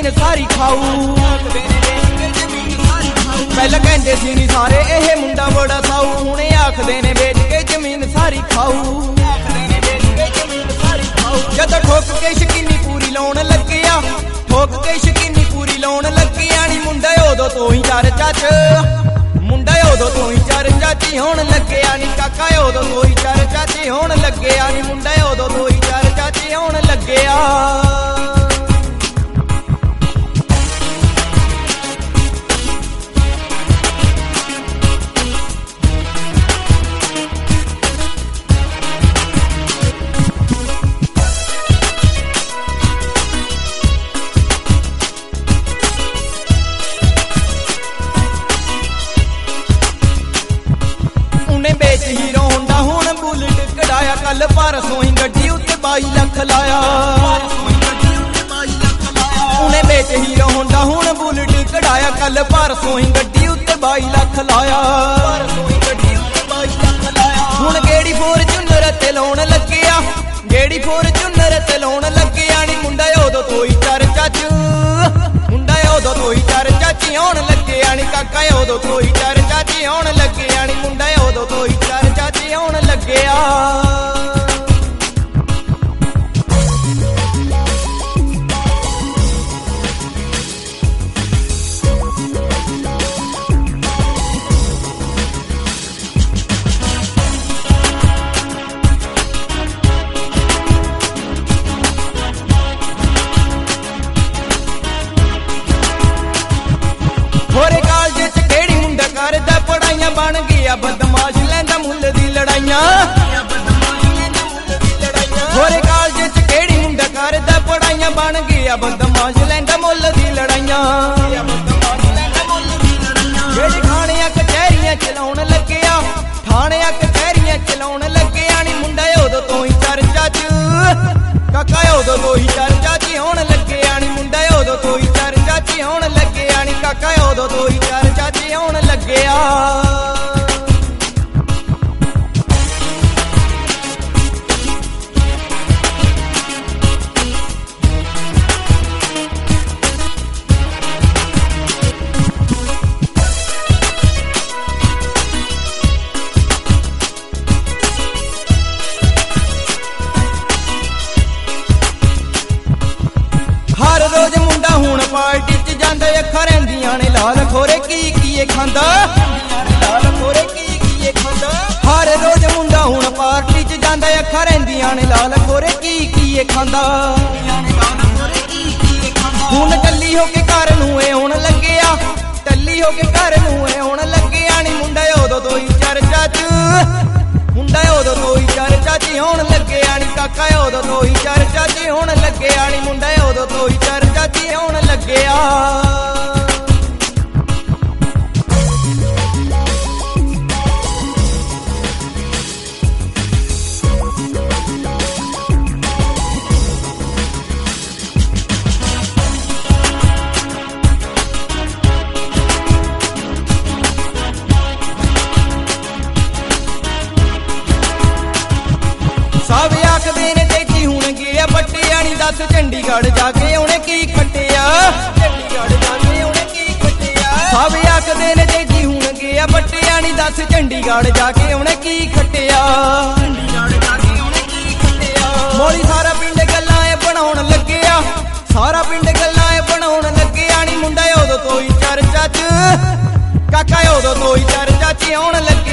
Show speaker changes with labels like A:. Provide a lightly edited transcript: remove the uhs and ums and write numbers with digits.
A: ਜ਼ਮੀਨ ਸਾਰੀ ਖਾਊ। ਪਹਿਲਾਂ ਕਹਿੰਦੇ ਸੀ ਨੀ ਸਾਰੇ ਇਹ ਮੁੰਡਾ ਬੜਾ ਸਾਊ, ਹੁਣ ਆਖਦੇ ਨੇ ਵੇਚ ਕੇ ਜ਼ਮੀਨ ਸਾਰੀ ਖਾਊ। ਜਦੋਂ ਠੋਕ ਕੇ ਸ਼ਕੀਨੀ ਪੂਰੀ ਲਾਉਣ ਲੱਗਿਆ, ਠੋਕ ਕੇ ਸ਼ਕੀਨੀ ਪੂਰੀ ਲਾਉਣ ਲੱਗਿਆ ਨੀ ਮੁੰਡਾ ਉਦੋਂ ਤੋਂ ਹੀ ਚਰਚਾ ਚ, ਮੁੰਡਾ ਉਦੋਂ ਤੋਂ ਹੀ ਚਰਚਾ ਚ ਹੋਣ ਲੱਗਿਆ ਨੀ ਕਾਕਾ, ਉਦੋਂ ਤੋਂ ਹੀ ਚਰਚਾ ਚ ਹੋਣ ਲੱਗਿਆ ਨੀ ਮੁੰਡਾ, ਉਦੋਂ ਤੋਂ ਹੀ ਚਰਚਾ ਚ ਹੋਣ ਲੱਗਿਆ। ਹੀਰੋ ਹੁੰਦਾ ਹੁਣ ਬੁਲਟ ਕਢਾਇਆ, ਕੱਲ ਪਰਸੋਂ ਹੀ ਗੱਡੀ ਉੱਤੇ 22 ਲੱਖ ਲਾਇਆ। ਉਹਨੇ ਵਿੱਚ ਹੀਰੋ ਹੁੰਦਾ ਹੁਣ ਬੁਲਟ ਕਢਾਇਆ, ਕੱਲ ਪਰਸੋਂ ਹੀ ਗੱਡੀ ਉੱਤੇ 22 ਲੱਖ ਲਾਇਆ। ਹੁਣ ਗੇੜੀ ਫੋਰਚੂਨਰ ਤੇ ਲਾਉਣ ਲੱਗਿਆ, ਗੇੜੀ ਫੋਰਚੂਨਰ ਤੇ ਲਾਉਣ ਲੱਗਿਆ ਨੀ ਮੁੰਡਾ ਉਦੋਂ ਤੋਂ ਹੀ ਚਰਚਾ ਚ, ਮੁੰਡਾ ਉਦੋਂ ਤੋਂ ਹੀ ਚਰਚਾ ਚ ਆਉਣ ਲੱਗਿਆ ਨੀ ਕਾਕਾ, ਉਦੋਂ ਤੋਂ ਹੀ ਚਰਚਾ ਚ ਆਉਣ ਲੱਗਿਆ ਨੀ ਮੁੰਡਾ, ਉਦੋਂ ਤੋਂ ਹੀ ਚਰਚਾ ਚ ਆਉਣ ਲੱਗਿਆ। ਹੋਰੇ ਕਾਲਜ ਚ ਕਿਹੜੀ ਮੁੰਡਾ ਕਰਦਾ ਪੜਾਈਆਂ, ਬਣ ਗਿਆ ਬਦਮਾਸ਼ ਲੈਂਦਾ ਮੁੱਲ ਦੀ ਲੜਾਈਆਂ। ਹੋਰੇ ਕਾਲਜ ਚ ਕਿਹੜੀ ਮੁੰਡਾ ਕਰਦਾ ਪੜਾਈਆਂ, ਬਣ ਗਿਆ ਬਦਮਾਸ਼ ਲੈਂਦਾ ਮੁੱਲ ਦੀ ਲੜਾਈਆਂ। ਜਿਹੜੇ ਥਾਣਿਆਂ ਕਚਹਿਰੀਆਂ ਚਲਾਉਣ ਲੱਗਿਆ, ਥਾਣਿਆਂ ਕਚਹਿਰੀਆਂ ਚਲਾਉਣ ਲੱਗਿਆ ਨੀ ਮੁੰਡਾ ਉਦੋਂ ਤੋਂ ਹੀ ਚਰਚਾ ਚ, ਕਾਕਾ ਉਦੋਂ ਤੋਂ ਹੀ ਚਰਚਾ ਚ ਹੋਣ ਲੱਗਿਆ ਨੀ ਮੁੰਡਾ, ਉਦੋਂ ਤੋਂ ਹੀ ਚਰਚਾ ਚ ਹੋਣ ਲੱਗਿਆ ਨੀ ਕਾਕਾ, ਉਦੋਂ ਤੋਂ ਹੀ ਚਰਚਾ ਚ ਹੋਣ ਲੱਗਿਆ। ਹਰ ਰੋਜ਼ ਮੁੰਡਾ ਹੁਣ ਪਾਰਟੀ ਚ ਜਾਂਦਾ, ਅੱਖਾਂ ਰਹਿੰਦੀਆਂ ਨੇ ਲਾਲ ਖੋਰੇ ਕੀ ਖਾਂਦਾ, ਲਾਲ ਖੋਰੇ ਕੀ ਖਾਂਦਾ। ਹਰ ਰੋਜ਼ ਮੁੰਡਾ ਹੁਣ ਪਾਰਟੀ ਚ ਜਾਂਦਾ, ਅੱਖਾਂ ਰਹਿੰਦੀਆਂ ਨੇ ਲਾਲ ਖੋਰੇ ਕੀ ਖਾਂਦਾ। ਹੁਣ ਟੱਲੀ ਹੋ ਕੇ ਘਰ ਨੂੰ ਇਹ ਆਉਣ ਲੱਗਿਆ, ਟੱਲੀ ਹੋ ਕੇ ਘਰ ਨੂੰ ਇਹ ਆਉਣ ਲੱਗਿਆ ਨੀ ਮੁੰਡਾ ਉਦੋਂ ਤੋਂ ਹੀ ਚਰਚਾ ਚ, ਮੁੰਡਾ ਉਦੋਂ ਤੋਂ ਹੀ ਚਰਚਾ ਚ ਹੋਣ ਲੱਗਿਆ ਨੀ ਕਾਕਾ, ਉਦੋਂ ਤੋਂ ਹੀ ਚਰਚਾ ਚ ਹੋਣ ਲੱਗਿਆ ਨੀ ਮੁੰਡਾ, ਉਦੋਂ ਤੋਂ ਹੀ ਚਰਚਾ ਚ ਹੋਣ ਲੱਗਿਆ। ਸਭ ਆਖਦੇ ਨੇ ਤੇਜੀ ਹੁਣ ਗਿਆ ਪੱਟਿਆ ਨੀ, ਦੱਸ ਚੰਡੀਗੜ੍ਹ ਜਾ ਕੇ ਉਹਨੇ ਕੀ ਖੱਟਿਆ, ਚੰਡੀਗੜ੍ਹ ਜਾ ਕੇ ਉਹਨੇ ਕੀ ਖੱਟਿਆ। ਸਭ ਆਖਦੇ ਨੇ ਤੇਜੀ ਹੁਣ ਗਿਆ ਪੱਟਿਆ ਨੀ, ਦੱਸ ਚੰਡੀਗੜ੍ਹ ਜਾ ਕੇ ਉਹਨੇ ਕੀ ਖੱਟਿਆ, ਚੰਡੀਗੜ੍ਹ ਜਾ ਕੇ ਉਹਨੇ ਕੀ ਖੱਟਿਆ। ਮੋਲੀ ਸਾਰਾ ਪਿੰਡ ਗੱਲਾਂ ਇਹ ਬਣਾਉਣ ਲੱਗਿਆ, ਸਾਰਾ ਪਿੰਡ ਗੱਲਾਂ ਇਹ ਬਣਾਉਣ ਲੱਗਿਆ ਨੀ ਮੁੰਡਾ ਉਦੋਂ ਤੋਂ ਹੀ ਚਰਚਾ ਚ, ਕਾਕਾ ਉਦੋਂ ਤੋਂ ਹੀ ਚਰਚਾ ਚ ਆਉਣ ਲੱਗਿਆ।